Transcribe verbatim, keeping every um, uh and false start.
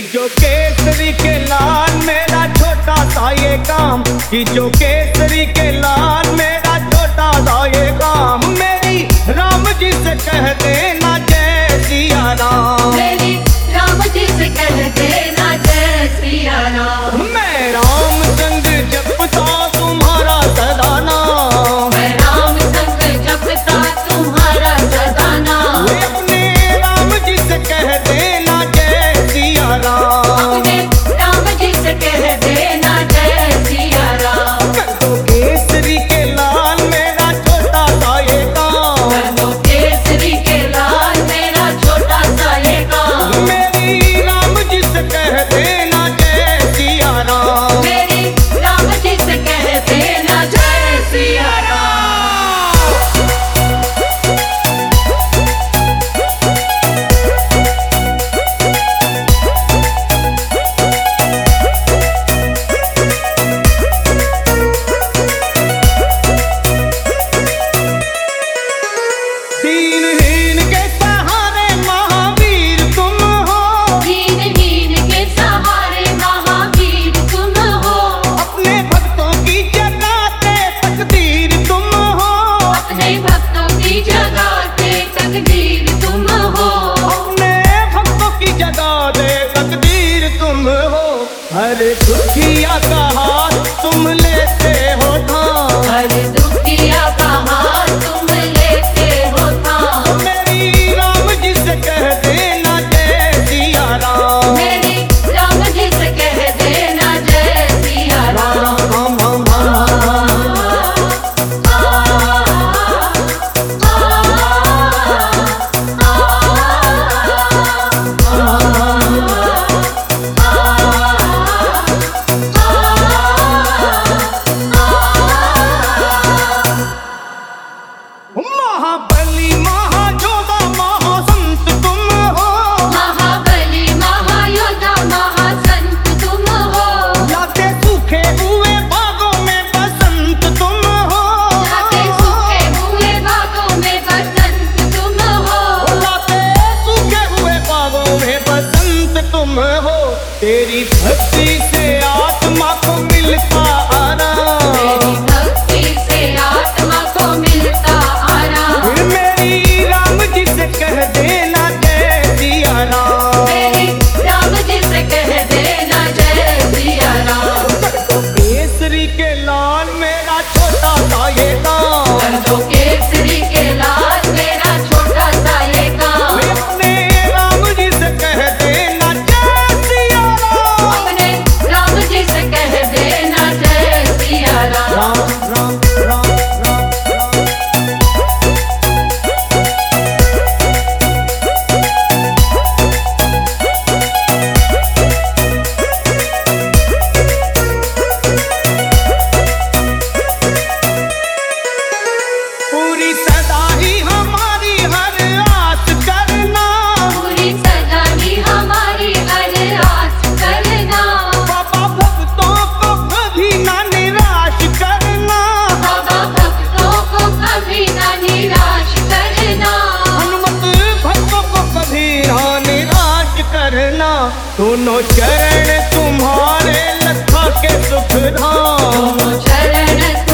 जो केसरी के लाल मेरा छोटा सा ये काम, कि जो केसरी के लाल मेरा छोटा सा ये काम, मेरी राम जी से कह देना जय सिया राम, मेरी राम जी से कह देना जय सिया राम। मैं राम संग जपता तुम्हारा सदा नाम, मैं राम संग जपता तुम्हारा सदा नाम। अपने राम जी से कह देना जय सिया राम, अपने राम जी से कह देना जय सिया राम। कर दो केसरी के लाल मेरा छोटा सा ये काम, कर दो केसरी के लाल मेरा छोटा सा ये काम। मेरी राम जी से कह देना जय सिया राम, मेरी राम जी से कह देना जय सिया राम। दीनहीन के सहारे महावीर तुम हो, दीनहीन के सहारे महावीर तुम हो। अपने भक्तों की जगाते तकदीर तुम हो, अपने भक्तों की जगाते तकदीर तुम हो। अपने भक्तों की जगा दे तकदीर तुम हो, हर दुखिया का हाथ तुम लेते हो थाम, हर दुखिया का हाथ तुम लेते हो थाम। मेरी राम जी से कह देना जय सिया राम, मेरी राम जी से कह देना जय सिया राम। राम राम राम महाबली महायोधा महासंत तुम हो, महाबली महायोधा महासंत तुम हो। लाते सूखे हुए बागों में बसंत तुम हो, लाते सूखे हुए बागों में बसंत तुम हो। लाते सूखे हुए बागों में बसंत तुम हो, तेरी भक्ति से आत्मा को मिलता आराम, मेरी भक्ति से आत्मा को मिलता आराम। फिर मेरी राम जी से कह देना जय सिया राम, मेरी राम जी से कह देना जय सिया राम। केसरी के लाल मेरा छोटा सा ये काम, कर दो केसरी के लाल मेरा छोटा सा ये काम। अपने राम जी से कह देना जय सिया राम, अपने राम जी से कह देना जय सिया राम। राम राम राम राम राम। पूरी सदा ही हमारी हर आस करना, पूरी सदा ही हमारी हर आस करना। बाबा भक्तों को कभी ना निराश करना, बाबा भक्तों को कभी ना निराश करना। हनुमत भक्तों को कभी ना निराश करना, दोनों चरण तुम्हारे लखा के सुख धाम, दोनों चरण